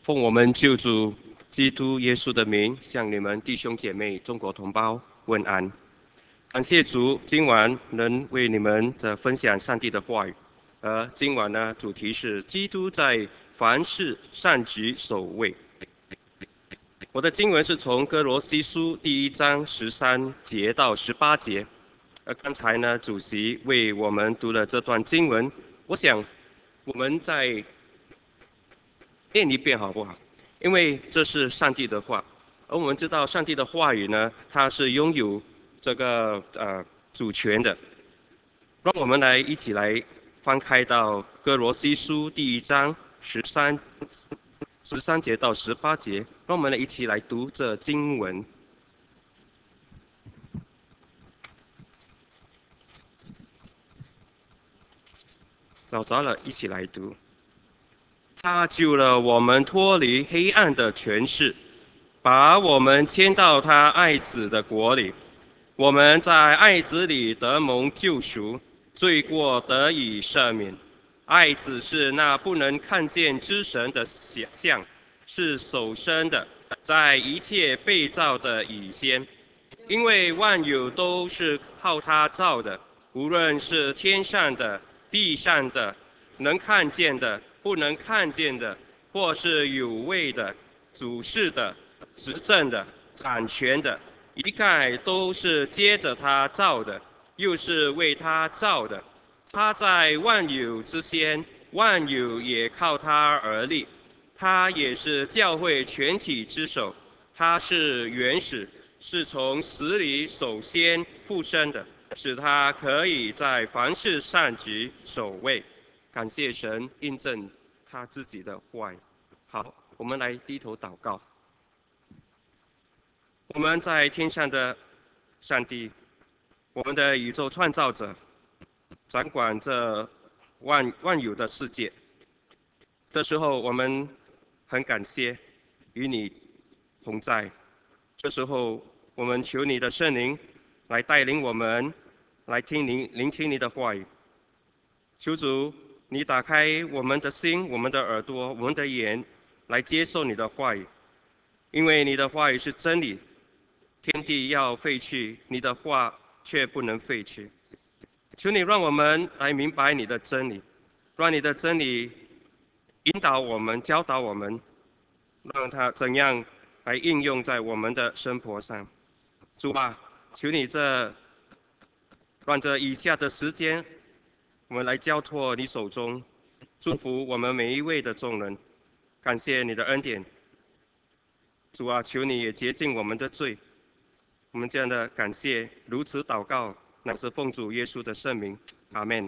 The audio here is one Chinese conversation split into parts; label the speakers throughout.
Speaker 1: 奉我们救主基督耶稣的名，向你们弟兄姐妹、中国同胞问安。感谢主，今晚能为你们分享上帝的话语。今晚呢，主题是基督在凡事善举首位。我的经文是从哥罗西书第1章13节到18节。刚才呢，主席为我们读了这段经文，我想我们再念一遍好不好？因为这是上帝的话，而我们知道上帝的话语呢，它是拥有这个主权的。让我们一起来翻开到哥罗西书第1章13节到18节，让我们一起来读这经文。找着了，一起来读。他救了我们脱离黑暗的权势，把我们迁到他爱子的国里。我们在爱子里得蒙救赎，罪过得以赦免。爱子是那不能看见之神的像，是首生的，在一切被造的以先。因为万有都是靠他造的，无论是天上的、地上的，能看见的、不能看见的，或是有位的、主事的、执政的、掌权的，一概都是接着他造的，又是为他造的。他在万有之先，万有也靠他而立。他也是教会全体之首，他是原始，是从死里首先复生的，使他可以在凡事上举首位。感谢神印证他自己的话语。好，我们来低头祷告。我们在天上的上帝，我们的宇宙创造者，掌管这万有的世界。这时候我们很感谢与你同在。这时候我们求你的圣灵来带领我们，来聆听你的话语。求主，你打开我们的心、我们的耳朵、我们的眼，来接受你的话语。因为你的话语是真理，天地要废去，你的话却不能废去。求你让我们来明白你的真理，让你的真理引导我们、教导我们，让它怎样来应用在我们的生活上。主啊，求你让这以下的时间，我们来交托你手中，祝福我们每一位的众人。感谢你的恩典，主啊，求你也洁净我们的罪。我们这样的感谢，如此祷告，乃是奉主耶稣的圣名，阿门。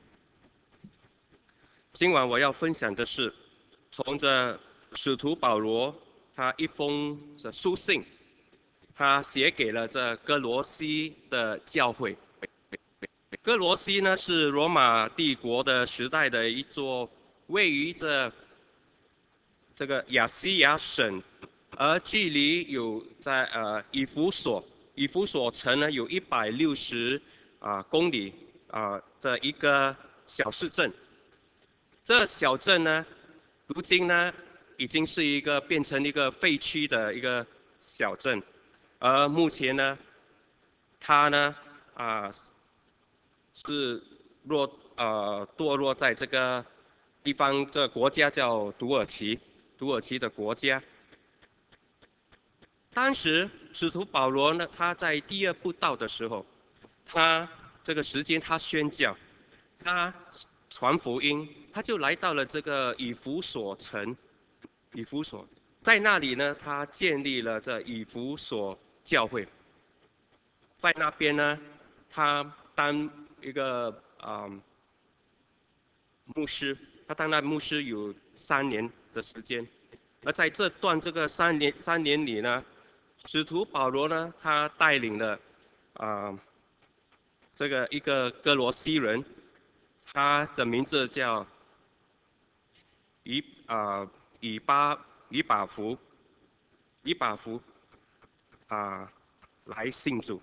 Speaker 1: 今晚我要分享的是，从这使徒保罗他一封书信，他写给了这哥罗西的教会。哥罗西呢是罗马帝国的时代的一座位于这个亚细亚省，而距离有在以弗所城呢有160公里的一个小市镇。这小镇呢，如今呢已经是变成一个废墟的一个小镇，而目前呢，它呢是堕落在这个地方，这个国家叫土耳其的国家。当时使徒保罗呢，他在第2布道的时候，他这个时间他宣教，他传福音，他就来到了这个以弗所城。以弗所在那里呢，他建立了这以弗所教会。在那边呢，他当一个牧师，他当那牧师有3年的时间。而在这个三年里呢，使徒保罗呢，他带领了这个一个哥罗西人，他的名字叫以巴弗来信主。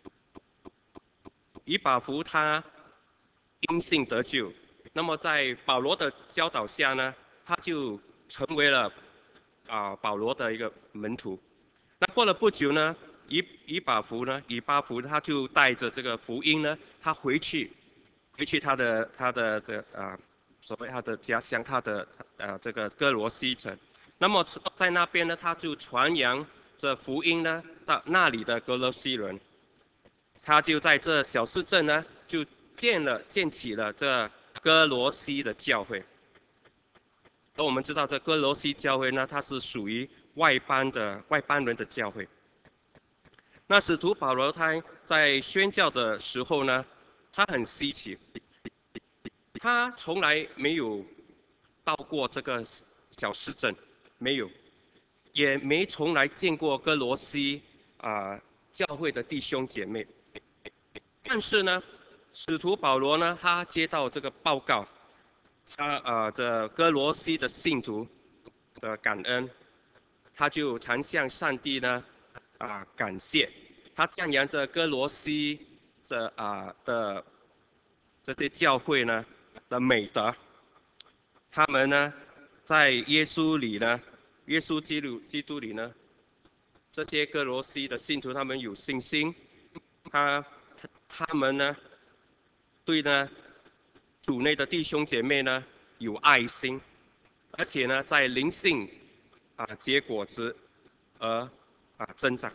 Speaker 1: 以巴弗他因信得救，那么在保罗的教导下呢，他就成为了保罗的一个门徒。那过了不久呢，以巴弗他就带着这个福音呢，他回去他的所谓他的家乡，他的这个哥罗西城。那么在那边呢，他就传扬这福音呢到那里的哥罗西人。他就在这小市镇呢，就建起了这哥罗西的教会。而我们知道，这哥罗西教会呢，它是属于外邦人的教会。那使徒保罗他在宣教的时候呢，他很稀奇，他从来没有到过这个小市镇，没有，也没从来见过哥罗西教会的弟兄姐妹。但是呢，使徒保罗呢，他接到这个报告，这哥罗西的信徒的感恩，他就常向上帝呢感谢，他赞扬这哥罗西的这些教会呢的美德，他们呢在耶稣里呢，耶稣基督里呢，这些哥罗西的信徒他们有信心，他们呢对呢主内的弟兄姐妹呢有爱心，而且呢在灵性结果子而增长。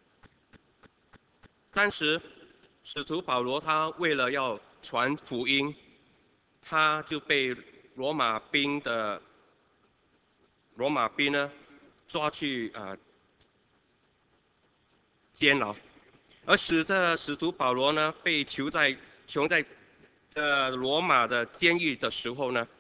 Speaker 1: 当时使徒保罗他为了要传福音，他就被罗马兵呢抓去监牢，而使徒保罗呢被囚在罗马的监狱的时候呢，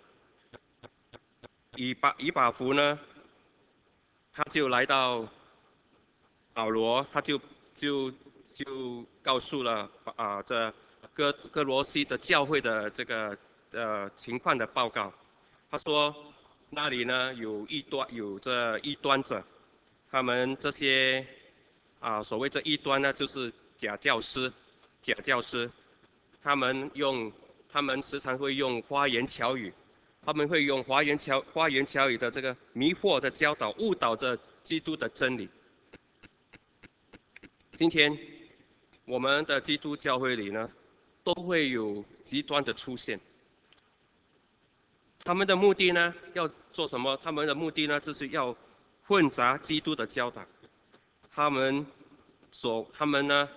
Speaker 1: 以巴弗呢他就来到保罗，他就告诉了这哥罗西的教会的这个情况的报告。他说那里呢有这异端者，他们这些所谓这异端呢就是假教师，他们时常会用花言巧语，他们会用花言巧语的这个迷惑的教导，误导着基督的真理。今天我们的基督教会里呢，都会有极端的出现。他们的目的呢，要做什么？他们的目的呢，就是要混杂基督的教导。他们呢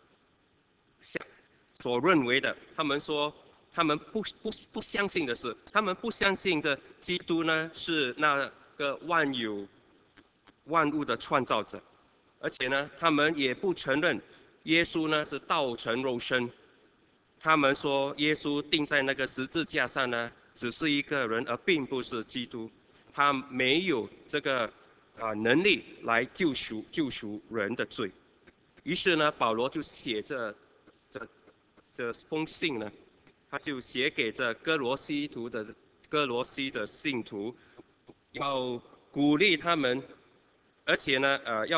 Speaker 1: 所认为的，他们说他们不相信的是，他们不相信的基督呢是那个万物的创造者，而且呢，他们也不承认耶稣呢是道成肉身。他们说耶稣钉在那个十字架上呢，只是一个人，而并不是基督，他没有这个能力来救赎人的罪。于是呢，保罗就写这封信呢，他就写给这哥罗西的信徒，要鼓励他们，而且呢，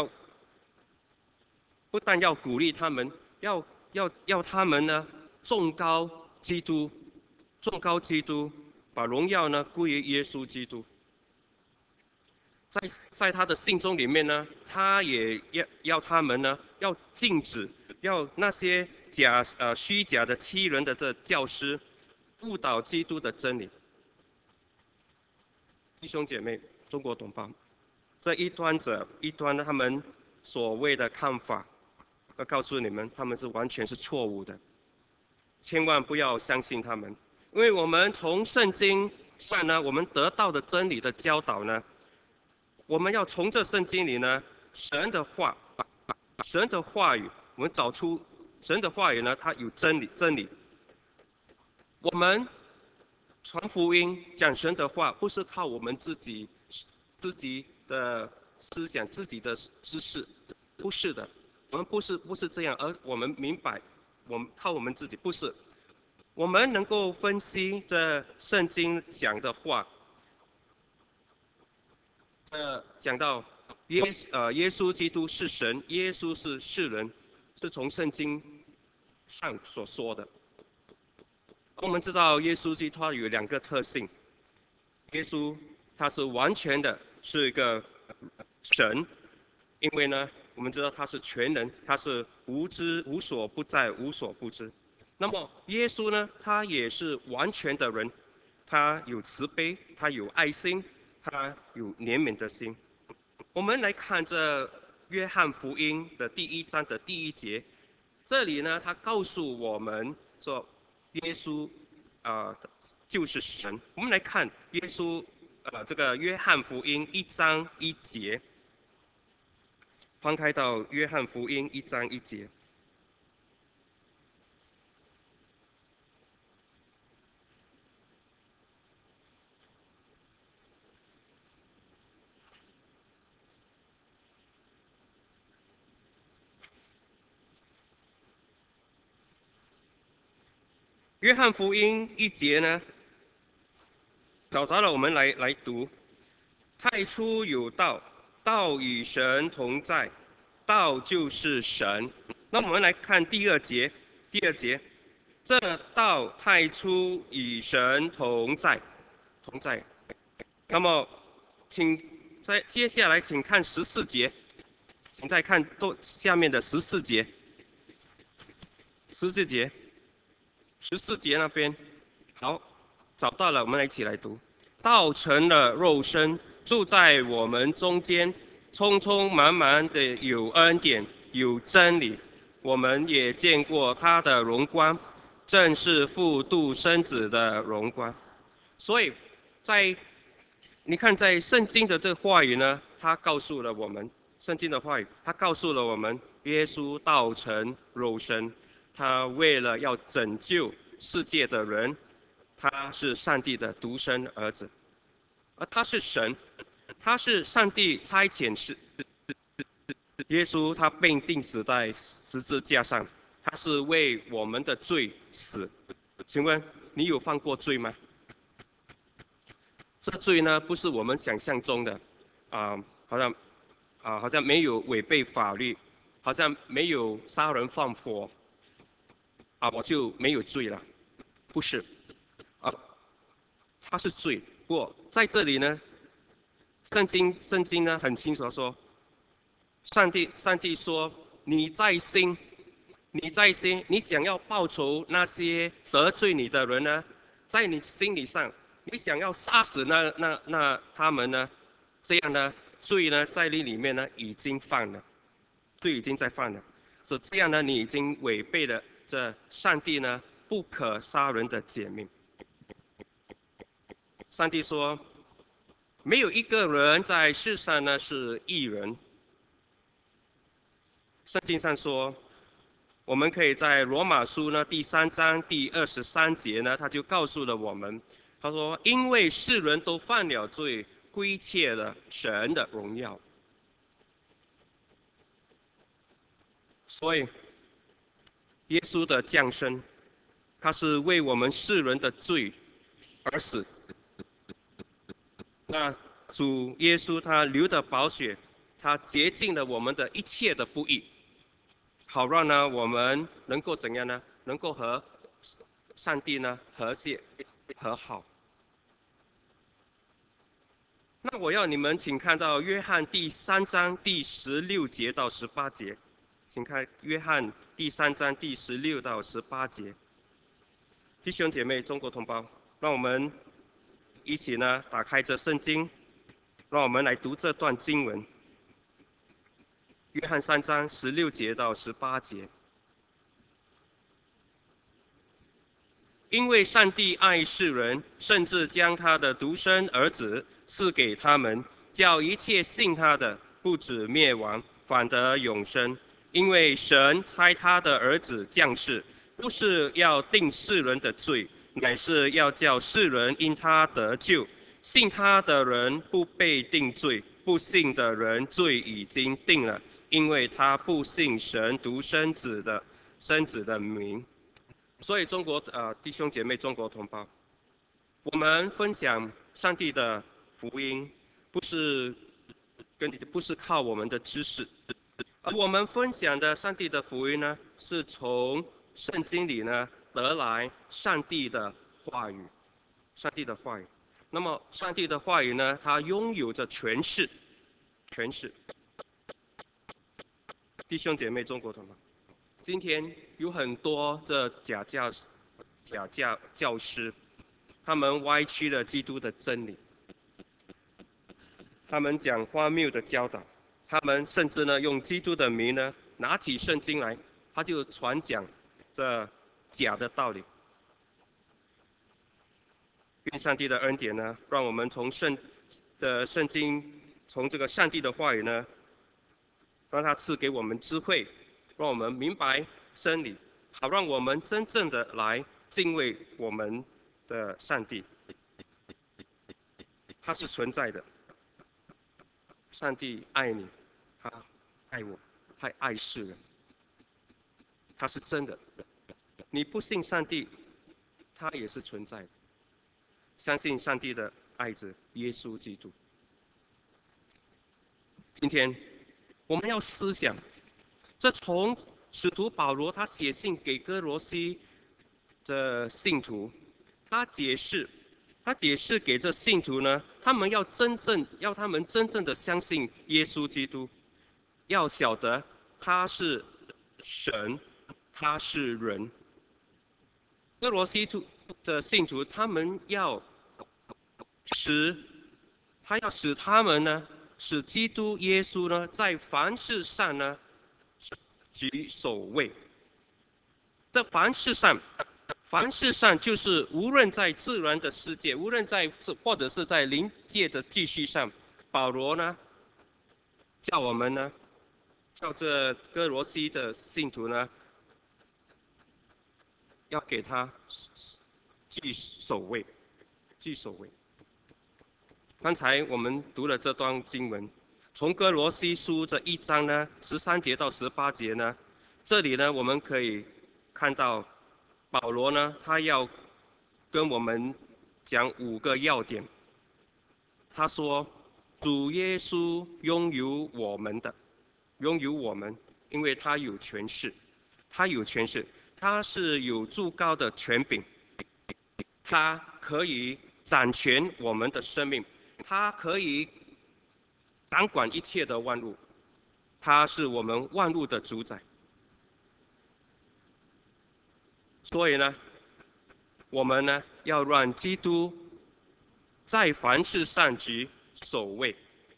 Speaker 1: 不但要鼓励他们，要他们呢重高基督，把荣耀呢归于耶稣基督。在他的信中里面呢，他也要他们呢要禁止，要那些虚假的欺人的这教师误导基督的真理。弟兄姐妹，中国同胞，这异端呢，他们所谓的看法，要告诉你们，他们是完全是错误的，千万不要相信他们，因为我们从圣经上呢，我们得到的真理的教导呢，我们要从这圣经里呢，神的话语，我们找出神的话语呢，它有真理。我们传福音、讲神的话，不是靠我们自己的思想、自己的知识，不是的。我们不是这样，而我们明白，我们靠我们自己不是。我们能够分析这圣经讲的话，讲到耶稣基督是神，耶稣是世人，是从圣经上所说的。我们知道耶稣基督他有两个特性，耶稣他是完全的，是一个神，因为呢，我们知道他是全能，他是无知、无所不在、无所不知。那么耶稣呢，他也是完全的人，他有慈悲，他有爱心，他有怜悯的心。我们来看这约翰福音的第1章的第1节，这里呢，他告诉我们说，耶稣就是神。我们来看耶稣这个约翰福音1章1节，翻开到约翰福音1章1节。约翰福音1节呢，找着了，我们来读。太初有道，道与神同在，道就是神。那我们来看第二节，这道太初与神同在，同在。那么，请接下来请看14节，请再看下面的14节，14节那边，好，找到了，我们来一起来读。道成了肉身，住在我们中间，充充满满的有恩典，有真理。我们也见过他的荣光，正是父独生子的荣光。所以，你看，在圣经的这个话语呢，它告诉了我们，圣经的话语，它告诉了我们，耶稣道成肉身，他为了要拯救世界的人，他是上帝的独生儿子，而他是神，他是上帝差遣耶稣，他被钉死在十字架上，他是为我们的罪死。请问你有犯过罪吗？这罪呢，不是我们想象中的，啊、好像好像没有违背法律，好像没有杀人放火，我就没有罪了，不是，啊、他是罪。不过在这里呢，圣经呢很清楚地说，上帝说你在心，你想要报仇那些得罪你的人呢，在你心理上，你想要杀死他们呢，这样呢，罪呢在你里面呢已经犯了，罪已经在犯了，所以这样呢，你已经违背了这上帝呢不可杀人的诫命。上帝说，没有一个人在世上呢是义人。圣经上说，我们可以在罗马书呢第3章第23节呢，他就告诉了我们，他说，因为世人都犯了罪，亏欠了神的荣耀。所以，耶稣的降生，他是为我们世人的罪而死。那主耶稣他流的宝血，他洁净了我们的一切的不义，好让呢我们能够怎样呢？能够和上帝呢和谐和好。那我要你们请看到约翰第3章第16节到18节，请看约翰第3章第16到18节。弟兄姐妹、中国同胞，让我们一起呢打开这圣经，让我们来读这段经文。约翰3章16节到18节。因为上帝爱世人，甚至将他的独生儿子赐给他们，叫一切信他的，不至灭亡，反得永生。因为神差他的儿子降世，不是要定世人的罪，乃是要叫世人因他得救。信他的人不被定罪，不信的人罪已经定了，因为他不信神独生子的名。所以，中国弟兄姐妹、中国同胞，我们分享上帝的福音，不是靠我们的知识，而我们分享的上帝的福音呢，是从圣经里呢得来上帝的话语，上帝的话语。那么，上帝的话语呢，它拥有着权势， 权势。弟兄姐妹，中国同胞，今天有很多假教师，他们歪曲了基督的真理，他们讲荒谬的教导，他们甚至呢用基督的名呢拿起圣经来，他就传讲这假的道理。愿上帝的恩典呢，让我们从圣经，从这个上帝的话语呢，让他赐给我们智慧，让我们明白真理，好让我们真正的来敬畏我们的上帝。他是存在的，上帝爱你，他爱我，他爱世人，他是真的。你不信上帝，他也是存在的。相信上帝的爱子耶稣基督。今天我们要思想，这从使徒保罗他写信给哥罗西的信徒，他解释给这信徒呢，他们要他们真正的相信耶稣基督，要晓得他是神，他是人。哥罗西的信徒，他们要使他们呢，使基督耶稣呢，在凡事上呢居首位。在凡事上就是无论在自然的世界，无论或者是在灵界的继续上，保罗呢叫我们呢，叫这哥罗西的信徒呢，要给他居首位。刚才我们读了这段经文，从哥罗西书这1章呢13节到18节呢，这里呢我们可以看到保罗呢，他要跟我们讲5个要点。他说，主耶稣拥有我们，因为他有权势，他是有至高的权柄，他可以掌权我们的生命，他可以掌管一切的万物，他是我们万物的主宰。所以呢，我们呢要让基督在凡事上居首位。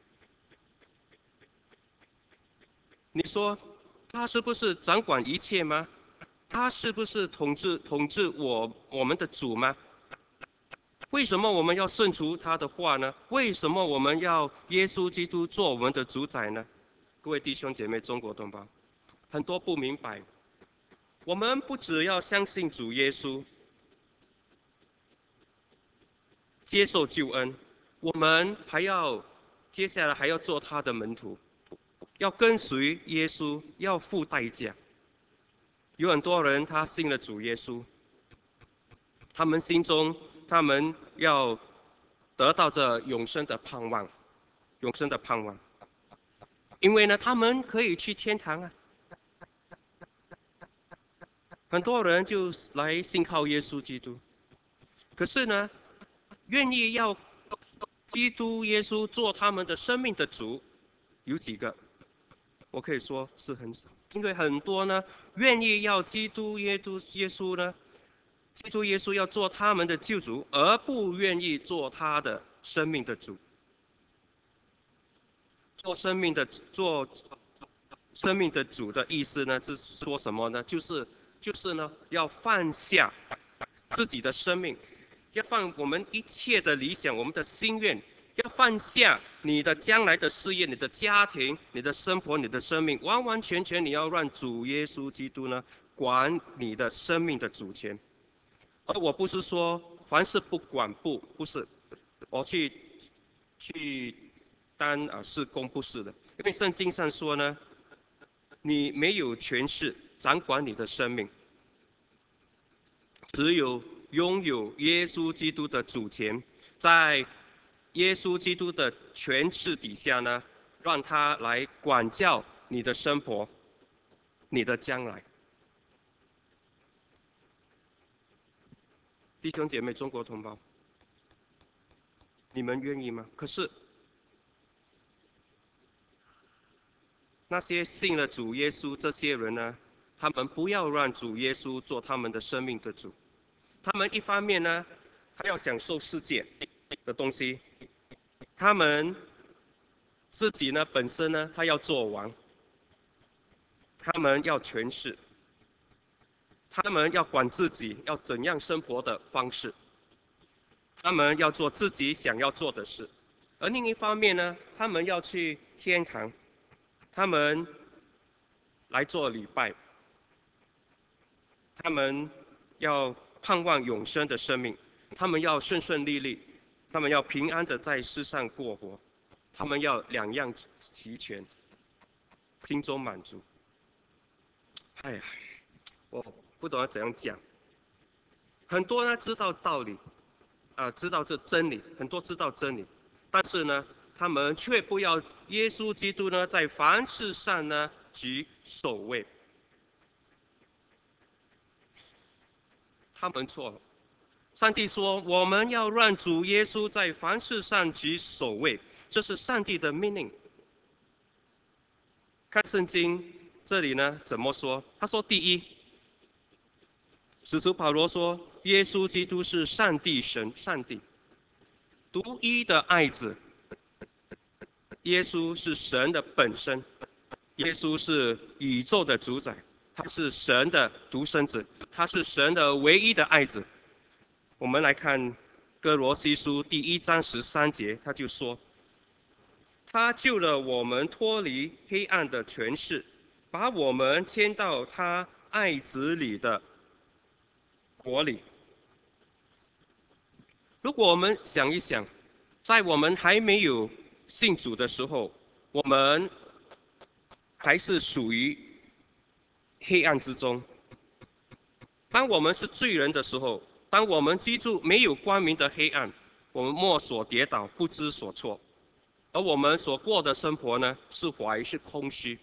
Speaker 1: 你说他是不是掌管一切吗？他是不是统治我们的主吗？为什么我们要顺服他的话呢？为什么我们要耶稣基督做我们的主宰呢？各位弟兄姐妹，中国同胞，很多不明白。我们不只要相信主耶稣，接受救恩，我们接下来还要做他的门徒，要跟随耶稣，要付代价。有很多人他信了主耶稣，他们心中要得到这永生的盼望，因为呢，他们可以去天堂啊。很多人就来信靠耶稣基督，可是呢，愿意要基督耶稣做他们的生命的主，有几个？我可以说是很少，因为很多呢，愿意要基督耶稣呢，基督耶稣要做他们的救主，而不愿意做他的生命的主。做生命的主的意思呢，是说什么呢？就是呢，要放下自己的生命，要放我们一切的理想，我们的心愿，要放下你的将来的事业、你的家庭、你的生活、你的生命，完完全全你要让主耶稣基督呢管你的生命的主权。而我不是说凡事不管，不是，我去当事工，不是的，因为圣经上说呢，你没有权势掌管你的生命，只有拥有耶稣基督的主权，在耶稣基督的权势底下呢，让他来管教你的生活，你的将来。弟兄姐妹，中国同胞，你们愿意吗？可是那些信了主耶稣这些人呢，他们不要让主耶稣做他们的生命的主。他们一方面呢，他要享受世界的东西，他们自己呢本身呢，他要做王，他们要权势，他们要管自己要怎样生活的方式，他们要做自己想要做的事。而另一方面呢，他们要去天堂，他们来做礼拜，他们要盼望永生的生命，他们要顺顺利利，他们要平安的在世上过活，他们要两样齐全，心中满足。哎呀，我不懂要怎样讲。很多人知道道理，知道这真理，很多知道真理，但是呢，他们却不要耶稣基督呢，在凡事上呢居首位。他们错了。上帝说，我们要让主耶稣在凡事上居首位，这是上帝的命令。看圣经这里呢怎么说？他说，第一，使徒保罗说，耶稣基督是上帝神，上帝独一的爱子。耶稣是神的本身，耶稣是宇宙的主宰，他是神的独生子，他是神的唯一的爱子。我们来看哥罗西书第1章13节，他就说：“他救了我们脱离黑暗的权势，把我们迁到他爱子里的国里。”如果我们想一想，在我们还没有信主的时候，我们还是属于黑暗之中。当我们是罪人的时候，当我们居住没有光明的黑暗，我们摸索跌倒，不知所措，而我们所过的生活呢，是怀是空虚，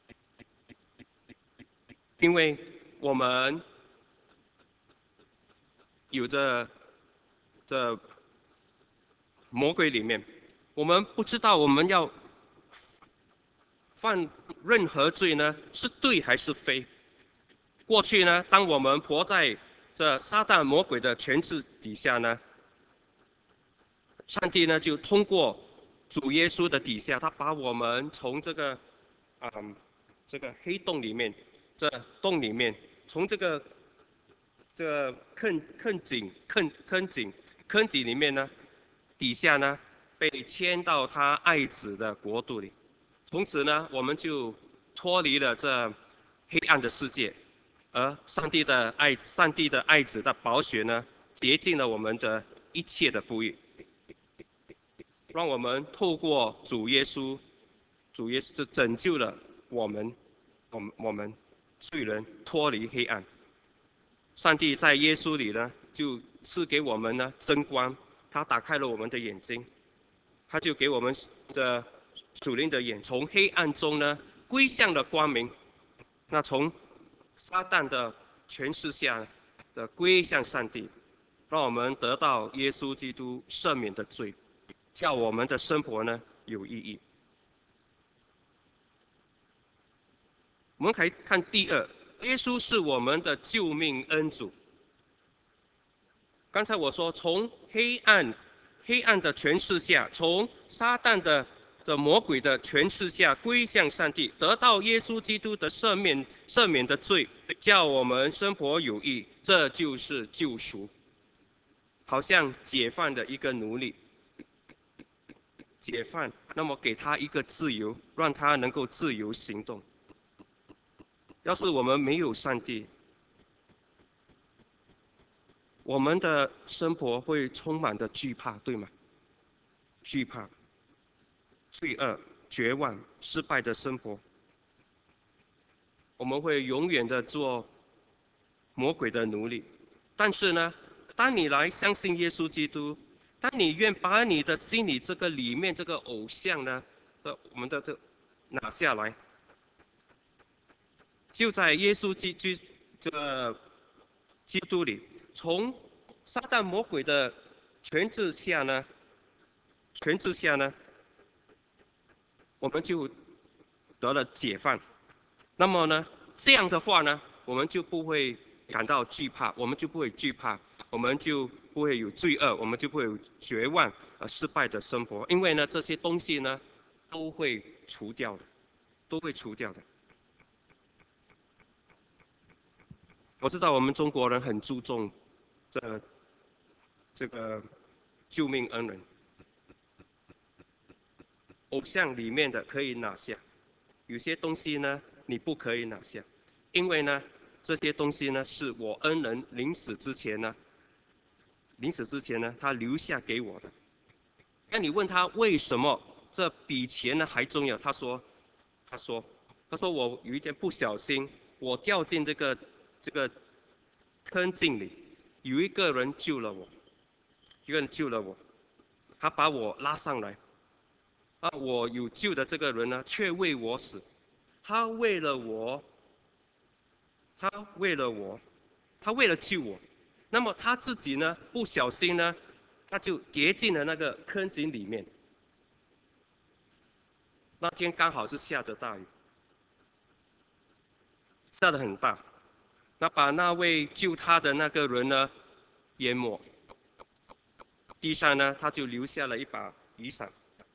Speaker 1: 因为我们有着这魔鬼里面，我们不知道我们要犯任何罪呢，是对还是非。过去呢，当我们活在这撒旦魔鬼的权势底下呢，上帝呢就通过主耶稣的底下，他把我们从这个这个黑洞里面，这洞里面，从这坑井里面呢，底下呢被迁到他爱子的国度里，从此呢我们就脱离了这黑暗的世界，而上帝的爱子的宝血呢，洁净了我们的一切的不义，让我们透过主耶稣就拯救了我们罪人脱离黑暗。上帝在耶稣里呢，就赐给我们呢真光，他打开了我们的眼睛，他就给我们的属灵的眼，从黑暗中呢归向了光明。那从撒旦的权势下的归向上帝，让我们得到耶稣基督赦免的罪，叫我们的生活呢有意义。我们可以看第二，耶稣是我们的救命恩主。刚才我说，从黑暗的权势下，从撒旦的魔鬼的权势下归向上帝，得到耶稣基督的赦免的罪，叫我们生活有益，这就是救赎。好像解放的一个奴隶，解放，那么给他一个自由，让他能够自由行动。要是我们没有上帝，我们的生活会充满着惧怕，对吗？惧怕、罪恶、绝望、失败的生活，我们会永远的做魔鬼的奴隶。但是呢，当你来相信耶稣基督，当你愿把你的心里这个里面这个偶像呢，我们的拿下来，就在耶稣这个基督里，从撒旦魔鬼的权制下呢，我们就得了解放。那么呢，这样的话呢，我们就不会感到惧怕，我们就不会惧怕，我们就不会有罪恶，我们就不会有绝望失败的生活，因为呢，这些东西呢都会除掉的，都会除掉的。我知道我们中国人很注重这个救命恩人，偶像里面的可以拿下，有些东西呢你不可以拿下，因为呢这些东西呢是我恩人临死之前呢他留下给我的。那你问他为什么这比钱呢还重要？他说我有一天不小心我掉进这个坑井里，有一个人救了我，他把我拉上来。我有救的这个人呢，却为我死。他为了救我，那么他自己呢，不小心呢，他就跌进了那个坑井里面。那天刚好是下着大雨，下得很大，那把那位救他的那个人呢淹没。地上呢，他就留下了一把雨伞。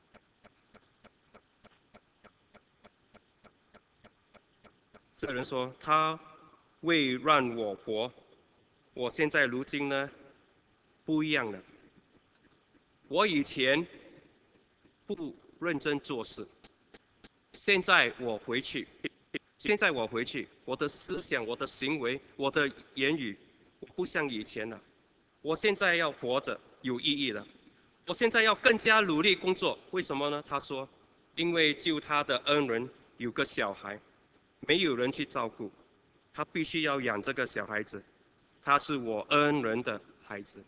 Speaker 1: 这个人说：“他为让我活，我现在如今呢不一样了。我以前不认真做事，现在我回去，我的思想、我的行为、我的言语不像以前了。我现在要活着有意义了。我现在要更加努力工作。为什么呢？”他说：“因为救他的恩人有个小孩，没有人去照顾，他必须要养这个小孩子。他是我恩人的孩子。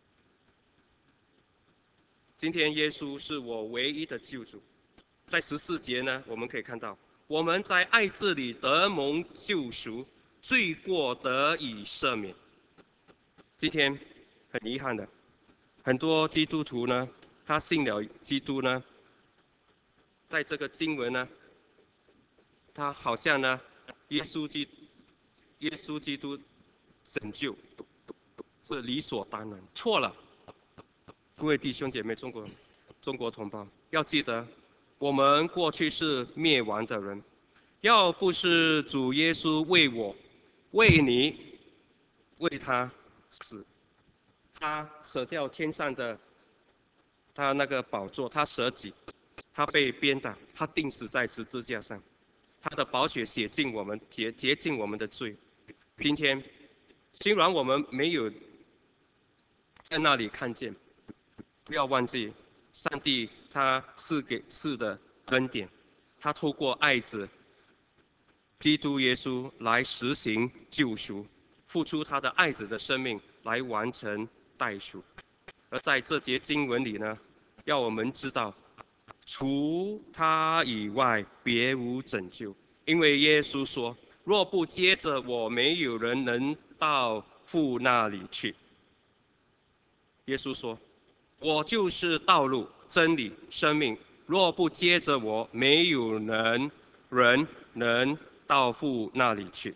Speaker 1: 今天耶稣是我唯一的救主。”在14节呢，我们可以看到，我们在爱子里得蒙救赎，罪过得以赦免。今天很遗憾的，很多基督徒呢，他信了基督呢，在这个经文呢，他好像呢，耶稣基督拯救是理所当然，错了。各位弟兄姐妹，中国同胞，要记得，我们过去是灭亡的人，要不是主耶稣为我、为你、为他死，他舍掉天上的他那个宝座，他舍己，他被鞭打，他钉死在十字架上，他的宝血洁净我们的罪。今天虽然我们没有在那里看见，不要忘记上帝他赐的恩典，他透过爱子基督耶稣来实行救赎，付出他的爱子的生命来完成代赎。而在这节经文里呢，要我们知道，除他以外别无拯救，因为耶稣说：“若不接着我，没有人能到父那里去。”耶稣说：“我就是道路、真理、生命。若不接着我，没有人能到父那里去。”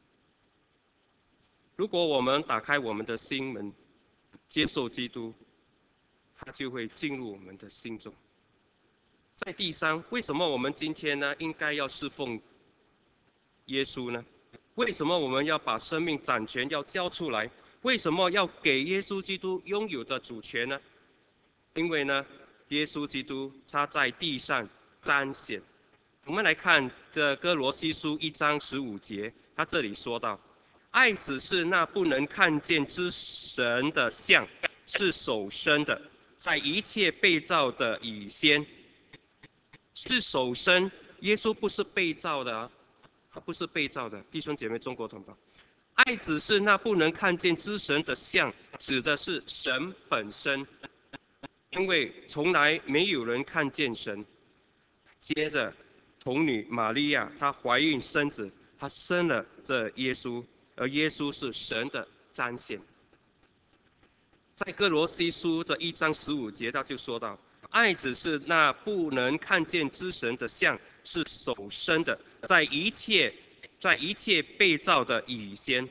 Speaker 1: 如果我们打开我们的心门，接受基督，他就会进入我们的心中。在第三，为什么我们今天呢应该要侍奉耶稣呢？为什么我们要把生命掌权要交出来？为什么要给耶稣基督拥有的主权呢？因为呢，耶稣基督他在地上彰显。我们来看这哥罗西书1章15节，他这里说到：“爱子是那不能看见之神的像，是首生的，在一切被造的以先。”是首生，耶稣不是被造的啊，他不是被造的。弟兄姐妹，中国同胞，爱子是那不能看见之神的像，指的是神本身，因为从来没有人看见神。接着，童女玛利亚她怀孕生子，她生了这耶稣，而耶稣是神的彰显。在哥罗西书的1章15节，他就说到：“爱子是那不能看见之神的像， 是首生的，在一切被造的以先。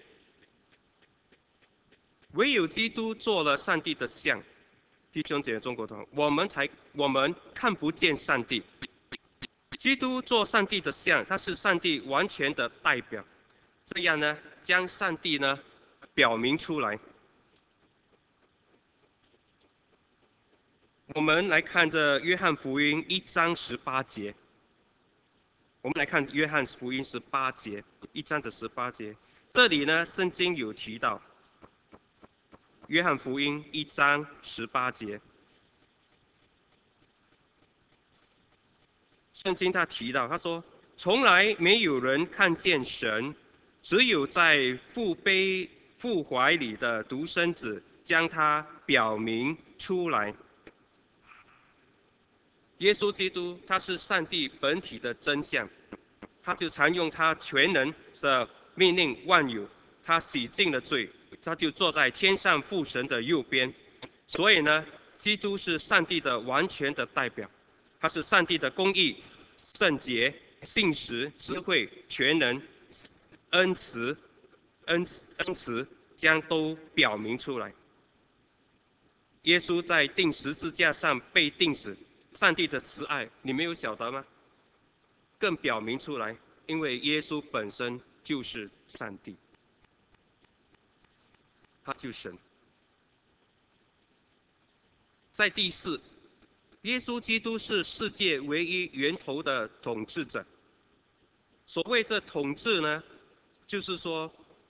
Speaker 1: 唯有基督做了上帝的像，弟兄姐妹，中国同我们看不见上帝。基督做上帝的像，他是上帝完全的代表，这样呢，将上帝呢表明出来。我们来看这约翰福音1章18节。我们来看约翰福音18节，1章的18节。这里呢，圣经有提到，约翰福音1章18节，圣经他提到，他说：“从来没有人看见神，只有在父怀里的独生子将他表明出来。”耶稣基督他是上帝本体的真相，他就常用他全能的命令万有，他洗净了罪，他就坐在天上父神的右边。所以呢，基督是上帝的完全的代表，他是上帝的公义、圣洁、信实、智慧、全能、恩慈将都表明出来。耶稣在钉十字架上被钉死，上帝的慈爱，你没有晓得吗？更表明出来，因为耶稣本身就是上帝，他就是神。在第四，耶稣基督是世界唯一源头的统治者。所谓这统治呢，就是说，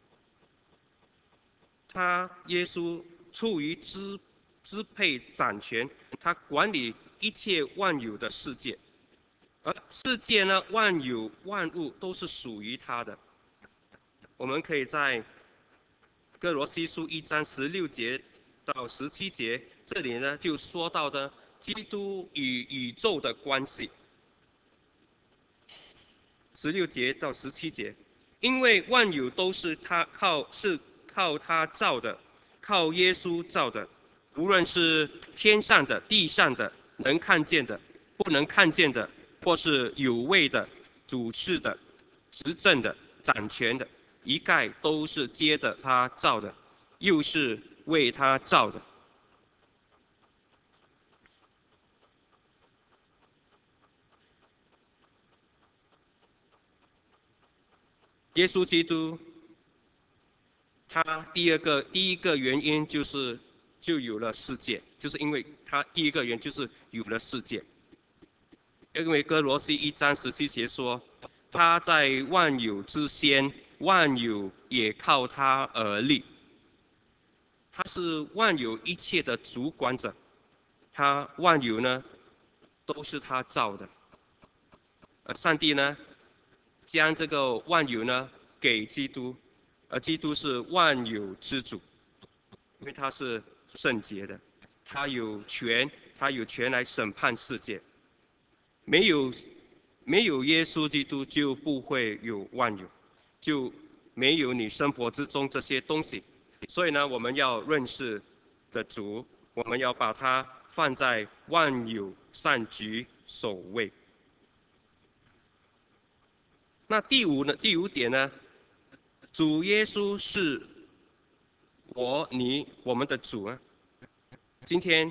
Speaker 1: 耶稣处于支配掌权，他管理一切万有的世界，而世界呢，万有万物都是属于他的。我们可以在哥罗西书1章16节到17节，这里呢就说到的基督与宇宙的关系。16节到17节，因为万有都是靠他造的，靠耶稣造的，无论是天上的、地上的，能看见的、不能看见的，或是有位的、主事的、执政的、掌权的，一概都是接着他造的，又是为他造的。耶稣基督，他第一个原因就有了世界，就是因为他第一个原因就是有了世界。因为哥罗西1章17节说，他在万有之先，万有也靠他而立。他是万有一切的主管者，他万有呢都是他造的。上帝呢将这个万有呢给基督，而基督是万有之主，因为他是圣洁的，他有权来审判世界。没有耶稣基督就不会有万有，就没有你生活之中这些东西。所以呢，我们要认识的主，我们要把它放在万有上居首位。那第五点呢，主耶稣是我们的主啊。今天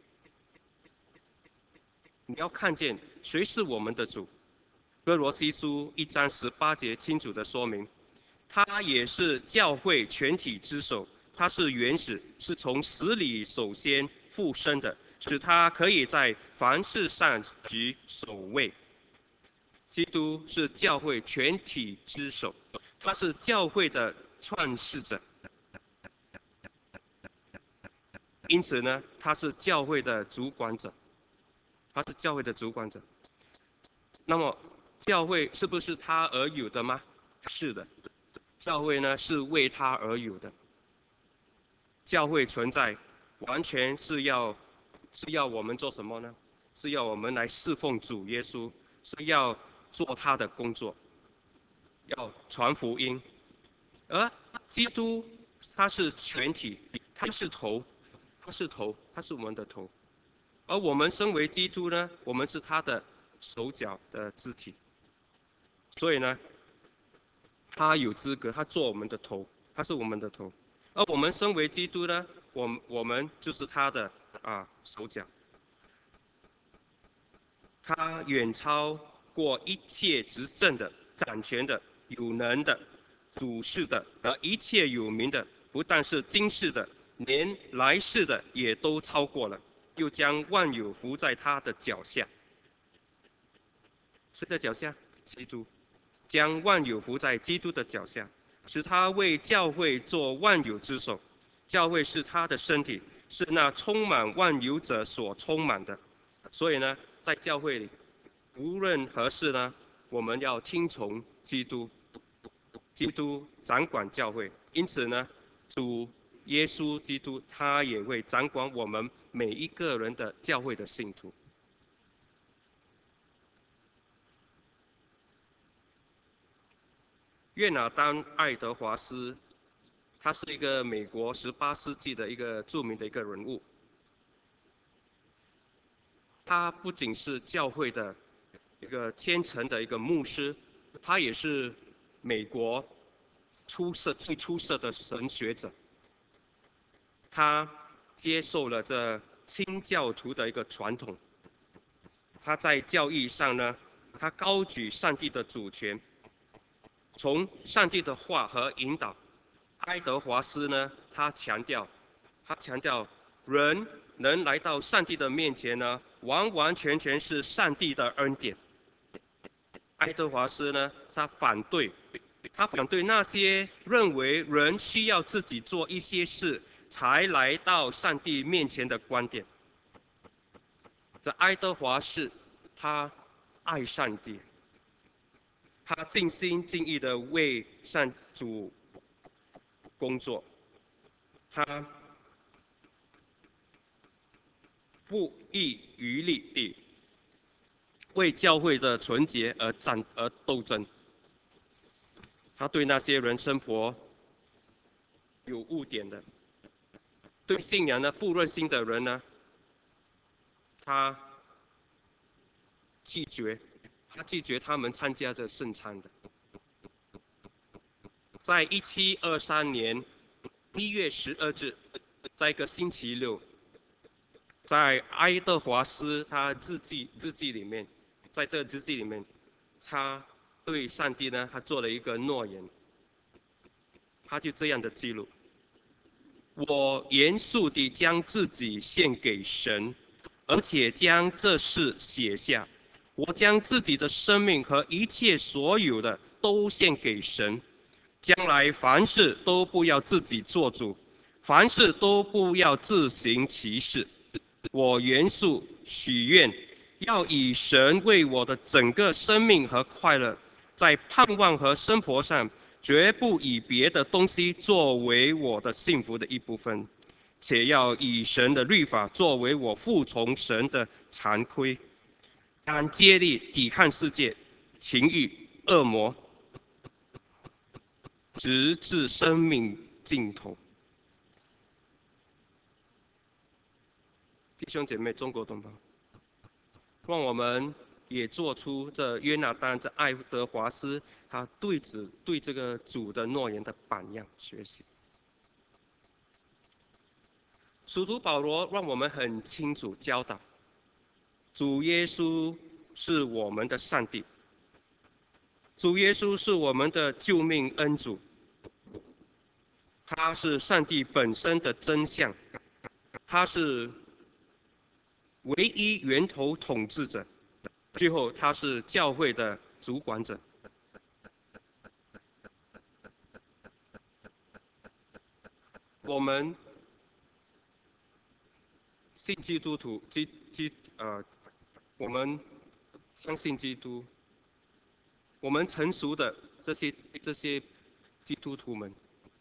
Speaker 1: 你要看见谁是我们的主。哥罗西书1章18节清楚地说明，他也是教会全体之首，他是原始，是从死里首先复生的，使他可以在凡事上居首位。基督是教会全体之首，他是教会的创始者，因此呢，他是教会的主管者，他是教会的主管者。那么，教会是不是他而有的吗？是的，教会呢是为他而有的。教会存在，完全是要我们做什么呢？是要我们来侍奉主耶稣，是要做他的工作，要传福音。而基督他是全体，他是头，他是我们的头。而我们身为基督呢，我们是他的手脚的肢体。所以呢，他有资格，他做我们的头，他是我们的头。而我们身为基督呢，我们就是他的手脚。他远超过一切执政的、掌权的、有能的、主事的和一切有名的，不但是今世的，连来世的也都超过了，又将万有伏在他的脚下。谁的脚下？基督。将万有伏在基督的脚下，使他为教会做万有之首。教会是他的身体，是那充满万有者所充满的。所以呢，在教会里，无论何事呢，我们要听从基督，基督掌管教会。因此呢，主耶稣基督他也会掌管我们每一个人的教会的信徒。约拿丹·爱德华斯，他是一个美国18世纪的一个著名的一个人物。他不仅是教会的一个虔诚的一个牧师，他也是美国最出色的神学者。他接受了这清教徒的一个传统。他在教义上呢，他高举上帝的主权，从上帝的话和引导。爱德华斯呢，他强调人能来到上帝的面前呢，完完全全是上帝的恩典。爱德华斯呢，他反对那些认为人需要自己做一些事才来到上帝面前的观点。这爱德华斯，他爱上帝，他尽心尽意的为上主工作，他不遗余力地为教会的纯洁而斗争。他对那些人生活有污点的，对信仰呢不热心的人呢，他拒绝他们参加这圣餐的。在1723年1月12日，在一个星期六，在爱德华斯他日记里面，在这日记里面，他对上帝呢，他做了一个诺言，他就这样的记录：我严肃地将自己献给神，而且将这事写下。我将自己的生命和一切所有的都献给神。将来凡事都不要自己做主，凡事都不要自行其事。我严肃许愿，要以神为我的整个生命和快乐，在盼望和生活上，绝不以别的东西作为我的幸福的一部分，且要以神的律法作为我服从神的常规，当竭力抵抗世界、情欲、恶魔，直至生命尽头。弟兄姐妹，中国同胞，让我们也做出这约拿单、这爱德华斯他对这个主的诺言的榜样学习。使徒保罗让我们很清楚教导，主耶稣是我们的上帝，主耶稣是我们的救命恩主，他是上帝本身的真相，他是唯一源头统治者，最后他是教会的主管者。我们信基督徒，我们相信基督，我们成熟的这些基督徒们，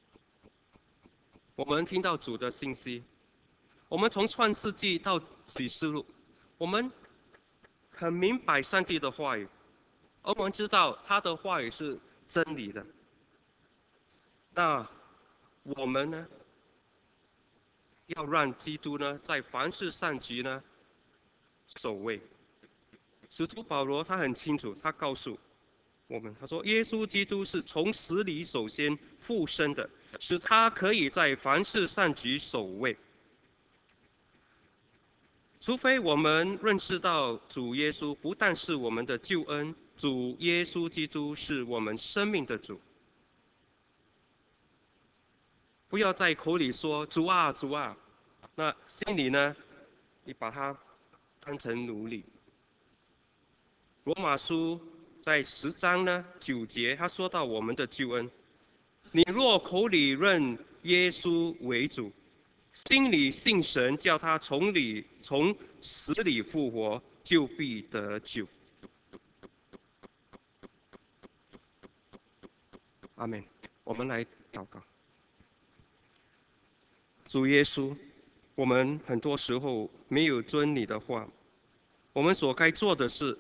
Speaker 1: 我们听到主的信息，我们从创世纪到启示录，我们很明白上帝的话语，而我们知道他的话语是真理的。那我们呢，要让基督呢在凡事上局呢首位。 使徒保罗他很清楚，他告诉我们，他说耶稣基督是从死里首先复生的，使他可以在凡事上居首位。除非我们认识到主耶稣不但是我们的救恩，主耶稣基督是我们生命的主。不要在口里说主啊主啊，那心里呢，你把它当成奴隶。罗马书在10章9节，他说到我们的救恩：你若口里认耶稣为主，心里信神，叫他从死里复活，就必得救。阿门。我们来祷告。主耶稣，我们很多时候没有遵你的话，我们所该做的是，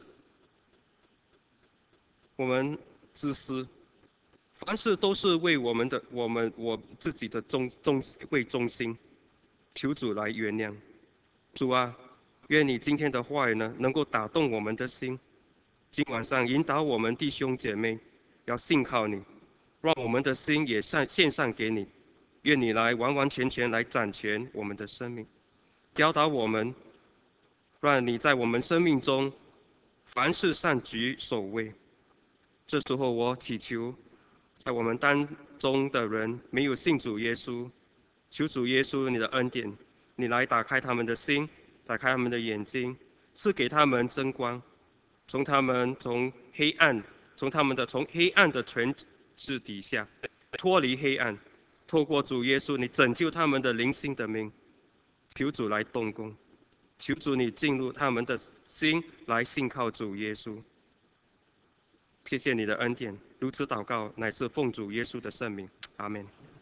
Speaker 1: 我们自私，凡事都是为我自己的为中心，求主来原谅。主啊，愿你今天的话语能够打动我们的心，今晚上引导我们弟兄姐妹要信靠你，让我们的心也献上给你。愿你来完完全全来掌权我们的生命，教导我们，让你在我们生命中凡事上居首位。这时候我祈求，在我们当中的人没有信主耶稣，求主耶稣你的恩典，你来打开他们的心，打开他们的眼睛，赐给他们真光，从他们从黑暗的权势底下脱离黑暗，透过主耶稣你拯救他们的灵性的命，求主来动工，求主你进入他们的心来信靠主耶稣。谢谢你的恩典，如此祷告乃是奉主耶稣的圣名，阿门。